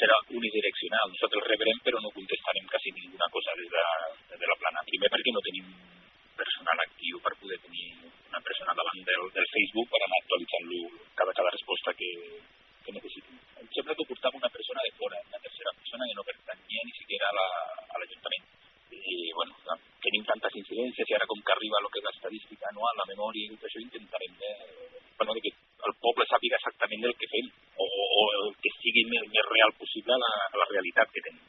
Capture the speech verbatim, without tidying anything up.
manera unidireccional. Nosaltres rebrem però no contestarem quasi ninguna cosa des de, des de la plana. Primer perquè no tenim personal actiu per poder tenir una persona davant del, del Facebook per anar actualitzant-lo cada, cada resposta que, que necessitin. Em sembla que portava una persona de fora, una tercera persona que no pertanyia ni siquiera a, la, a l'Ajuntament. I, bueno, tenim tantes incidències i ara com que arriba el que és l'estadística anual, la memòria i tot això, intentarem de, bueno, que el poble sàpiga exactament el que fem o, o el que sigui més, més real possible a la, a la realitat que tenim.